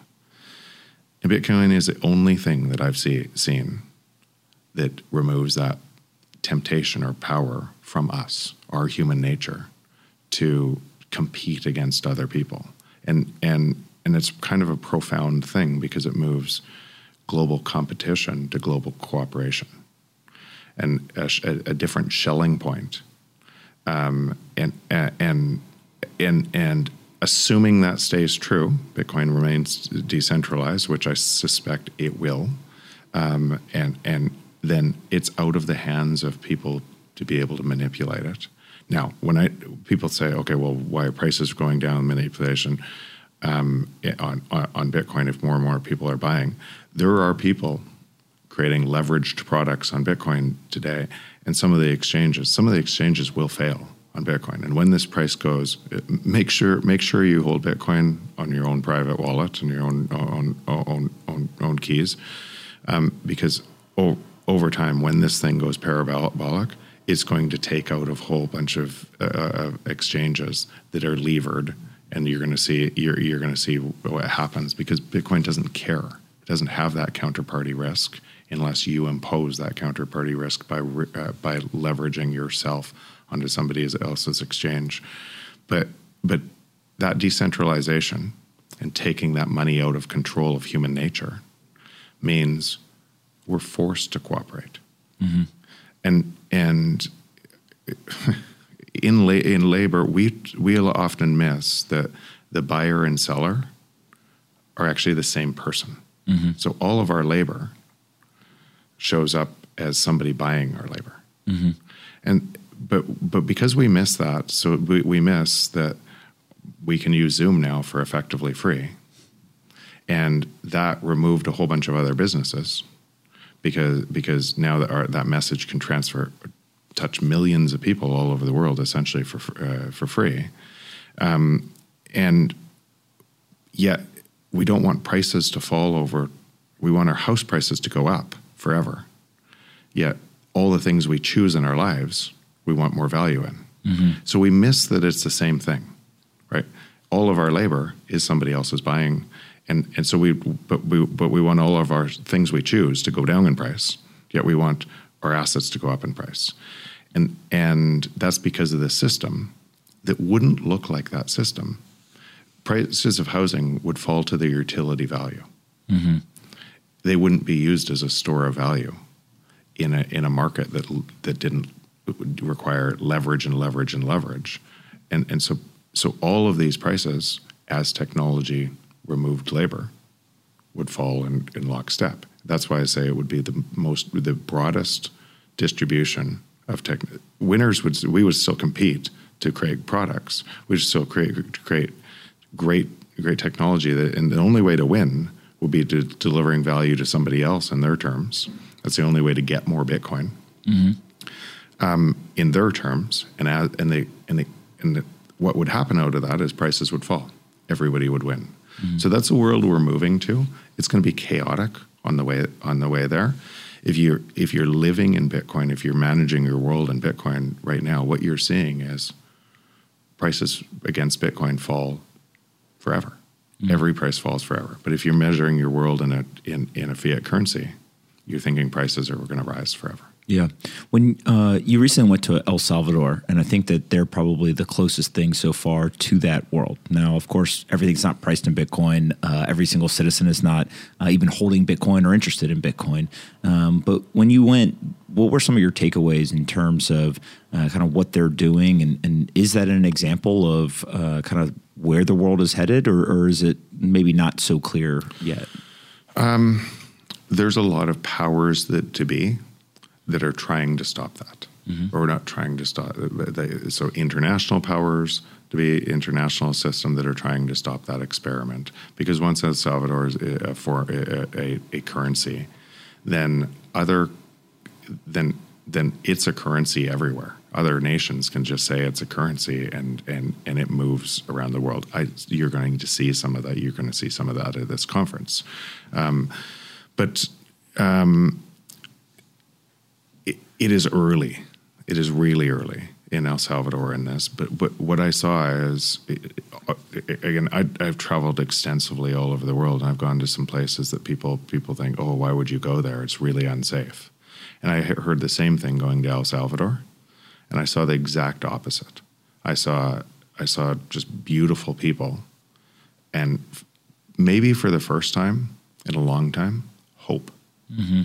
And Bitcoin is the only thing that I've see, seen that removes that temptation or power from us, our human nature, to compete against other people. And and and it's kind of a profound thing because it moves global competition to global cooperation, and a, a different Schelling point. Um, and and and and assuming that stays true, Bitcoin remains decentralized, which I suspect it will, um, and and then it's out of the hands of people to be able to manipulate it. Now, when I people say, okay, well, why are prices going down, manipulation um, on, on Bitcoin if more and more people are buying? There are people creating leveraged products on Bitcoin today, and some of the exchanges, some of the exchanges will fail on Bitcoin. And when this price goes, make sure make sure you hold Bitcoin on your own private wallet and your own own own own, own keys, um, because oh. over time, when this thing goes parabolic, it's going to take out a whole bunch of uh, exchanges that are levered, and you're going to see you're you're going to see what happens because Bitcoin doesn't care. It doesn't have that counterparty risk unless you impose that counterparty risk by uh, by leveraging yourself onto somebody else's exchange. But but that decentralization and taking that money out of control of human nature means we're forced to cooperate, mm-hmm. and and in la- in labor, we we'll often miss that the buyer and seller are actually the same person. Mm-hmm. So all of our labor shows up as somebody buying our labor, mm-hmm. and but but because we miss that, so we, we miss that we can use Zoom now for effectively free, and that removed a whole bunch of other businesses. Because because now that our, that message can transfer, touch millions of people all over the world essentially for uh, for free, um, and yet we don't want prices to fall over. We want our house prices to go up forever. Yet all the things we choose in our lives, we want more value in. Mm-hmm. So we miss that it's the same thing, right? All of our labor is somebody else's buying, and and so we but we but we want all of our things we choose to go down in price, yet we want our assets to go up in price, and and that's because of this system that wouldn't look like that system. Prices of housing would fall to their utility value. Mm-hmm. They wouldn't be used as a store of value in a in a market that that didn't require leverage and leverage and leverage, and and so so all of these prices, as technology removed labor, would fall in, in lockstep. That's why I say it would be the most the broadest distribution of tech. Winners would we would still compete to create products. We would still create create great great technology that, and the only way to win will be to delivering value to somebody else in their terms. That's the only way to get more Bitcoin, mm-hmm. um, in their terms. And as, and they and they and the, what would happen out of that is prices would fall. Everybody would win. Mm-hmm. So that's the world we're moving to. It's going to be chaotic on the way on the way there. If you're if you're living in Bitcoin, if you're managing your world in Bitcoin right now, what you're seeing is prices against Bitcoin fall forever. Mm-hmm. Every price falls forever. But if you're measuring your world in a in, in a fiat currency, you're thinking prices are going to rise forever. Yeah. When uh, you recently went to El Salvador, and I think that they're probably the closest thing so far to that world. Now, of course, everything's not priced in Bitcoin. Uh, every single citizen is not uh, even holding Bitcoin or interested in Bitcoin. Um, but when you went, what were some of your takeaways in terms of uh, kind of what they're doing? And, and is that an example of uh, kind of where the world is headed, or, or is it maybe not so clear yet? Um, there's a lot of powers that to be that are trying to stop that, mm-hmm. or not trying to stop. They, so international powers to be international system that are trying to stop that experiment. Because once El Salvador is a, for a, a, a currency, then other then then it's a currency everywhere. Other nations can just say it's a currency, and and and it moves around the world. I, you're going to see some of that. You're going to see some of that at this conference, um, but. Um, It, it is early. It is really early in El Salvador in this. But, but what I saw is, again, I, I've traveled extensively all over the world, and I've gone to some places that people people think, oh, why would you go there? It's really unsafe. And I heard the same thing going to El Salvador, and I saw the exact opposite. I saw I saw just beautiful people, and maybe for the first time in a long time, hope. Mm-hmm.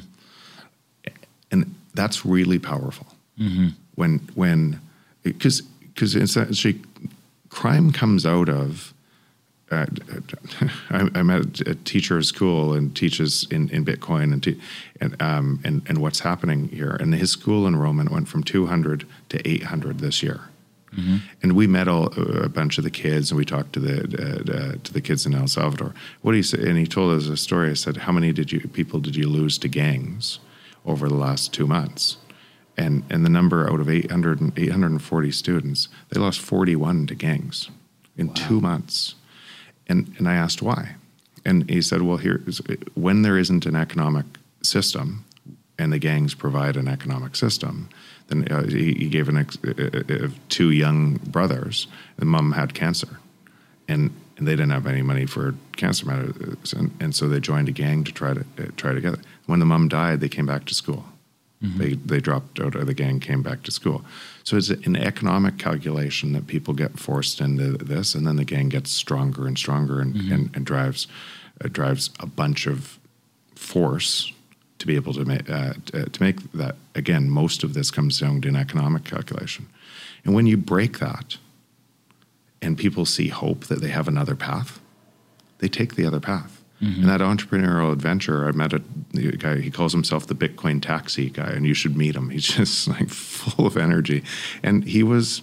And that's really powerful. Mm-hmm. When when because because essentially crime comes out of. Uh, I, I'm at a teacher's school and teaches in, in Bitcoin and, te- and um and and what's happening here. And his school enrollment went from two hundred to eight hundred this year. Mm-hmm. And we met all, a bunch of the kids, and we talked to the uh, uh, to the kids in El Salvador. What he said, and he told us a story. I said, "How many did you people did you lose to gangs over the last two months?" And and the number out of eight hundred and eight hundred forty students, they lost forty-one to gangs in wow. two months. And and I asked why. And he said, well, here, when there isn't an economic system and the gangs provide an economic system, then uh, he, he gave an ex, uh, uh, two young brothers, the mom had cancer. And and they didn't have any money for cancer medicine, and, and so they joined a gang to try to uh, try together. When the mom died, they came back to school. Mm-hmm. They they dropped out of the gang, came back to school. So it's an economic calculation that people get forced into this, and then the gang gets stronger and stronger, and mm-hmm. and, and drives uh, drives a bunch of force to be able to make uh, to make that. Again, most of this comes down to an economic calculation, and when you break that, and people see hope that they have another path, they take the other path. Mm-hmm. And that entrepreneurial adventure, I met a guy, he calls himself the Bitcoin taxi guy, and you should meet him. He's just like full of energy. And he was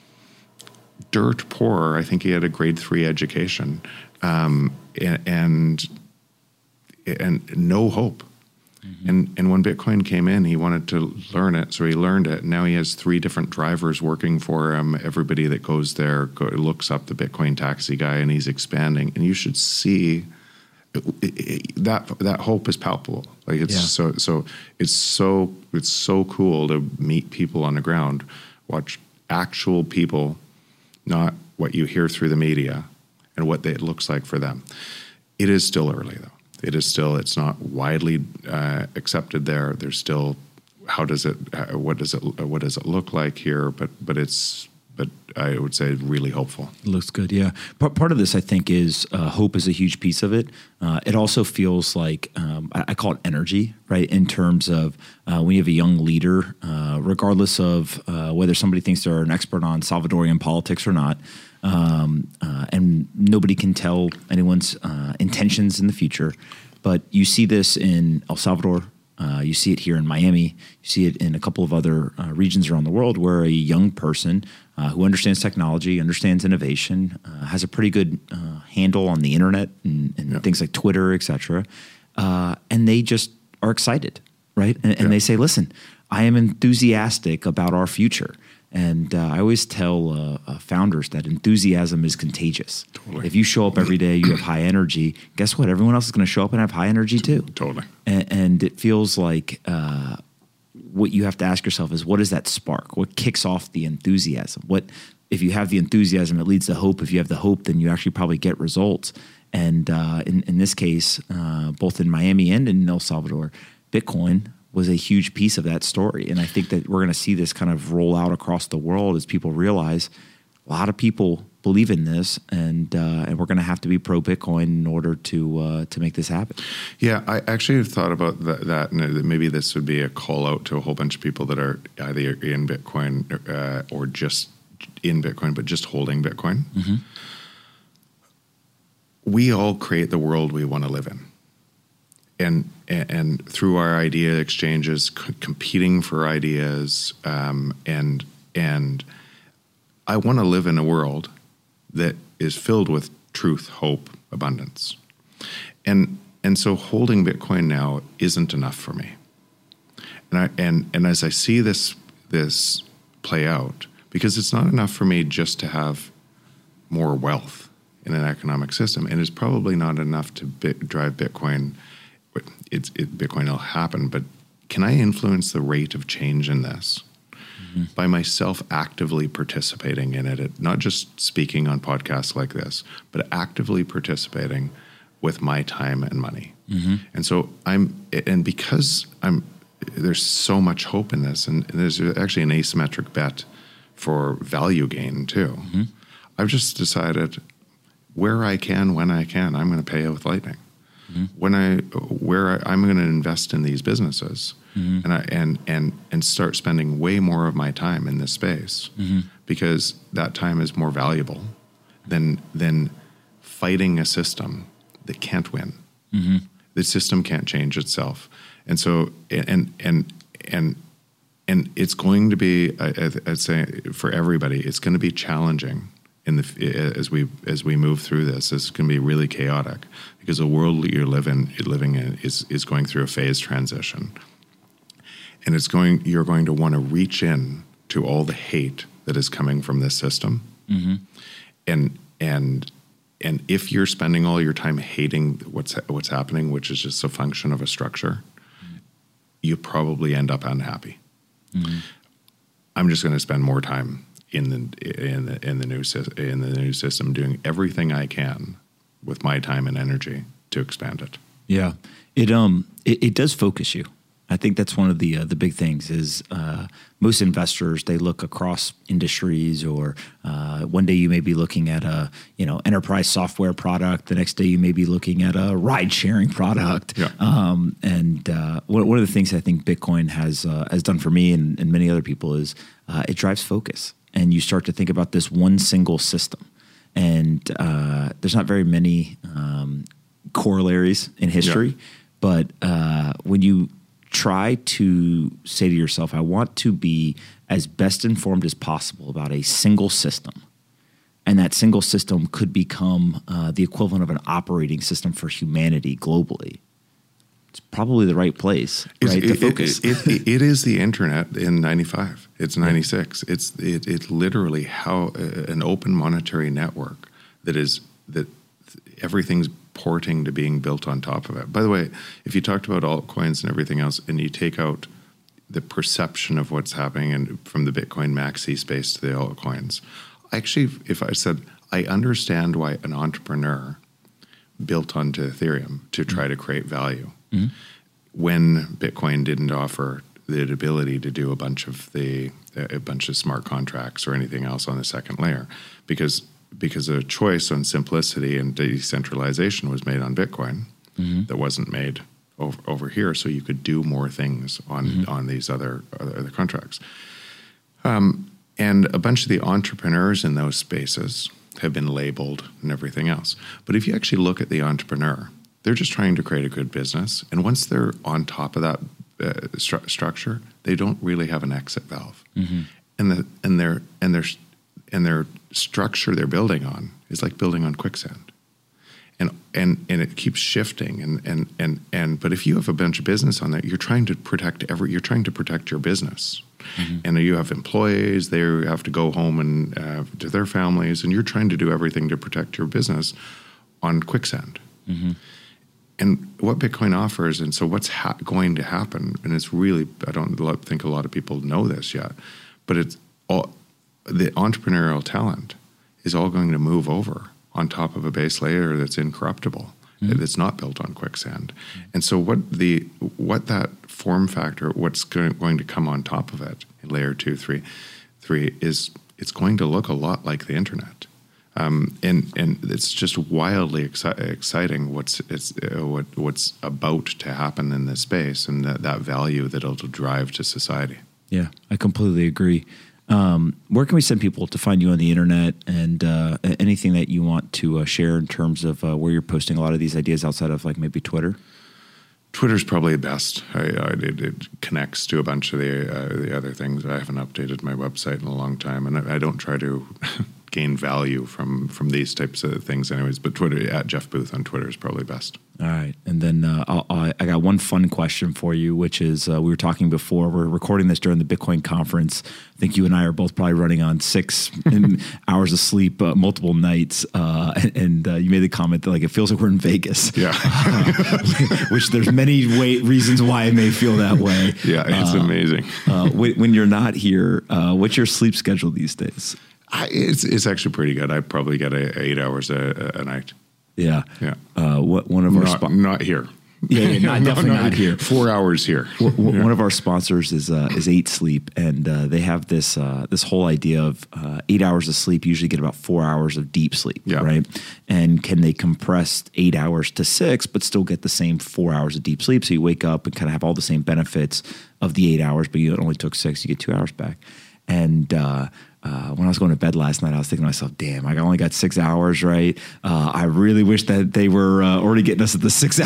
dirt poor. I think he had a grade three education, um, and, and and no hope. Mm-hmm. And and when Bitcoin came in, he wanted to learn it, so he learned it. And now he has three different drivers working for him. Everybody that goes there go, looks up the Bitcoin taxi guy, and he's expanding. And you should see it, it, that that hope is palpable. Like it's yeah. so so it's so it's so cool to meet people on the ground, watch actual people, not what you hear through the media and what they, it looks like for them. It is still early, though. It is still, it's not widely uh, accepted there. There's still, how does it, uh, what does it, what does it look like here? But, but it's, but I would say really hopeful. It looks good, yeah. Part, part of this, I think, is uh, hope is a huge piece of it. Uh, it also feels like, um, I, I call it energy, right, in terms of uh, when you have a young leader, uh, regardless of uh, whether somebody thinks they're an expert on Salvadorian politics or not, um, uh, and nobody can tell anyone's uh, intentions in the future, but you see this in El Salvador. Uh, you see it here in Miami. You see it in a couple of other uh, regions around the world where a young person uh, who understands technology, understands innovation, uh, has a pretty good uh, handle on the internet and, and yeah. things like Twitter, et cetera. Uh, and they just are excited, right? And, and yeah. they say, listen, I am enthusiastic about our future. And uh, I always tell uh, uh, founders that enthusiasm is contagious. Totally. If you show up every day, you have high energy, guess what? Everyone else is going to show up and have high energy too. Totally. And, and it feels like uh, what you have to ask yourself is, what is that spark? What kicks off the enthusiasm? What, if you have the enthusiasm, it leads to hope. If you have the hope, then you actually probably get results. And uh, in, in this case, uh, both in Miami and in El Salvador, Bitcoin was a huge piece of that story. And I think that we're going to see this kind of roll out across the world as people realize a lot of people believe in this, and uh, and we're going to have to be pro Bitcoin in order to uh, to make this happen. Yeah, I actually have thought about that, that, and maybe this would be a call out to a whole bunch of people that are either in Bitcoin uh, or just in Bitcoin, but just holding Bitcoin. Mm-hmm. We all create the world we want to live in. And, and and through our idea exchanges, c- competing for ideas, um, and and I want to live in a world that is filled with truth, hope, abundance, and and so holding Bitcoin now isn't enough for me. And I and and as I see this this play out, because it's not enough for me just to have more wealth in an economic system, and it's probably not enough to bit, drive Bitcoin. It's it, Bitcoin will happen, but can I influence the rate of change in this mm-hmm. by myself actively participating in it, not just speaking on podcasts like this, but actively participating with my time and money. Mm-hmm. And so I'm, and because I'm, there's so much hope in this, and there's actually an asymmetric bet for value gain too. Mm-hmm. I've just decided where I can, when I can, I'm going to pay with Lightning. Mm-hmm. When I, where I, I'm going to invest in these businesses, mm-hmm. and I and and and start spending way more of my time in this space, mm-hmm. because that time is more valuable than than fighting a system that can't win. Mm-hmm. The system can't change itself, and so and and and and it's going to be, I, I'd say, for everybody, it's going to be challenging. In the as we as we move through this, it's going to be really chaotic because the world you're living living in is is going through a phase transition, and it's going you're going to want to reach in to all the hate that is coming from this system, mm-hmm. and and and if you're spending all your time hating what's what's happening, which is just a function of a structure, mm-hmm. you probably end up unhappy. Mm-hmm. I'm just going to spend more time in the in the in the new in the new system, doing everything I can with my time and energy to expand it. Yeah, it um it, it does focus you. I think that's one of the uh, the big things is uh, most investors, they look across industries, or uh, one day you may be looking at a you know enterprise software product, the next day you may be looking at a ride sharing product. Yeah. Um, and uh, one one of the things I think Bitcoin has uh, has done for me and, and many other people is uh, it drives focus. And you start to think about this one single system. And uh, there's not very many um, corollaries in history, yeah. but uh, when you try to say to yourself, I want to be as best informed as possible about a single system, and that single system could become uh, the equivalent of an operating system for humanity globally, it's probably the right place, right, it, to focus. It, it, it is the internet in ninety-five. It's ninety-six. It's it, it's literally how uh, an open monetary network that is that everything's porting to being built on top of it. By the way, if you talked about altcoins and everything else, and you take out the perception of what's happening and from the Bitcoin maxi space to the altcoins. Actually, if I said, I understand why an entrepreneur built onto Ethereum to try to create value mm-hmm. when Bitcoin didn't offer the ability to do a bunch of the a bunch of smart contracts or anything else on the second layer, because because a choice on simplicity and decentralization was made on Bitcoin mm-hmm. that wasn't made over, over here, so you could do more things on mm-hmm. on these other other contracts. Um, and a bunch of the entrepreneurs in those spaces have been labeled and everything else. But if you actually look at the entrepreneur, they're just trying to create a good business. And once they're on top of that uh, stru- structure, they don't really have an exit valve. Mm-hmm. And the and their and their and their structure they're building on is like building on quicksand. And and and it keeps shifting and and and and but if you have a bunch of business on that, you're trying to protect every you're trying to protect your business. Mm-hmm. And you have employees, they have to go home and uh, to their families, and you're trying to do everything to protect your business on quicksand. Mm-hmm. And what Bitcoin offers, and so what's ha- going to happen, and it's really, I don't think a lot of people know this yet, but it's all, the entrepreneurial talent is all going to move over on top of a base layer that's incorruptible. Mm-hmm. That's not built on quicksand. And so what the what that form factor, what's going to come on top of it in layer two, three, three is it's going to look a lot like the internet. Um, and and it's just wildly exci- exciting what's it's uh, what what's about to happen in this space, and that, that value that it'll drive to society. Yeah, I completely agree. Um, where can we send people to find you on the internet, and uh, anything that you want to uh, share in terms of uh, where you're posting a lot of these ideas outside of like maybe Twitter? Twitter's probably the best. I, I, it, it connects to a bunch of the uh, the other things. I haven't updated my website in a long time, and I, I don't try to gain value from from these types of things anyways. But Twitter, at Jeff Booth on Twitter is probably best. All right. And then uh, I'll, I, I got one fun question for you, which is uh, we were talking before, we're recording this during the Bitcoin conference. I think you and I are both probably running on six hours of sleep, uh, multiple nights. Uh, and and uh, you made the comment that like, it feels like we're in Vegas. Yeah. uh, which there's many way, reasons why it may feel that way. Yeah, it's uh, amazing. uh, when, when you're not here, uh, what's your sleep schedule these days? I, it's it's actually pretty good. I probably get a, eight hours a, a night. Yeah. Yeah. Uh, what, one of our not, spo- not here. Yeah, yeah not, definitely no, not, not here. Four hours here. W- yeah. One of our sponsors is uh, is Eight Sleep, and uh, they have this uh, this whole idea of uh, eight hours of sleep. You usually get about four hours of deep sleep, yeah. right? And can they compress eight hours to six, but still get the same four hours of deep sleep? So you wake up and kind of have all the same benefits of the eight hours, but you only took six. You get two hours back, and uh, Uh, when I was going to bed last night, I was thinking to myself, damn, I only got six hours, right? Uh, I really wish that they were uh, already getting us at the six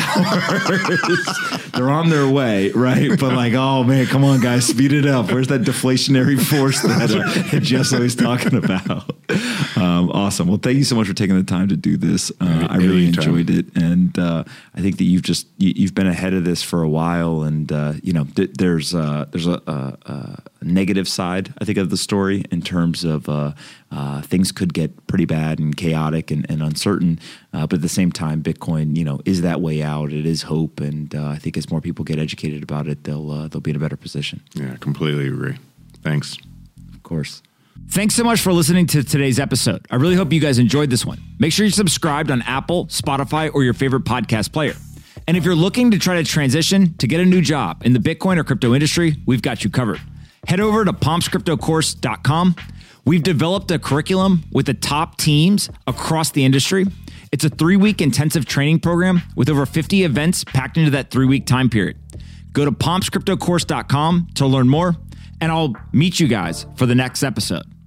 hours. They're on their way, right? But like, oh man, come on guys, speed it up. Where's that deflationary force that uh, Jeff's always talking about? Um, awesome. Well, thank you so much for taking the time to do this. Uh, I really enjoyed it. And uh, I think that you've just, you, you've been ahead of this for a while. And, uh, you know, th- there's, uh, there's a, a, a negative side, I think, of the story in terms of uh, uh, things could get pretty bad and chaotic and, and uncertain. Uh, but at the same time, Bitcoin, you know, is that way out. It is hope. And uh, I think as more people get educated about it, they'll uh, they'll be in a better position. Yeah, completely agree. Thanks. Of course. Thanks so much for listening to today's episode. I really hope you guys enjoyed this one. Make sure you're subscribed on Apple, Spotify, or your favorite podcast player. And if you're looking to try to transition to get a new job in the Bitcoin or crypto industry, we've got you covered. Head over to pomps crypto course dot com. We've developed a curriculum with the top teams across the industry. It's a three-week intensive training program with over fifty events packed into that three-week time period. Go to pomps crypto course dot com to learn more, and I'll meet you guys for the next episode.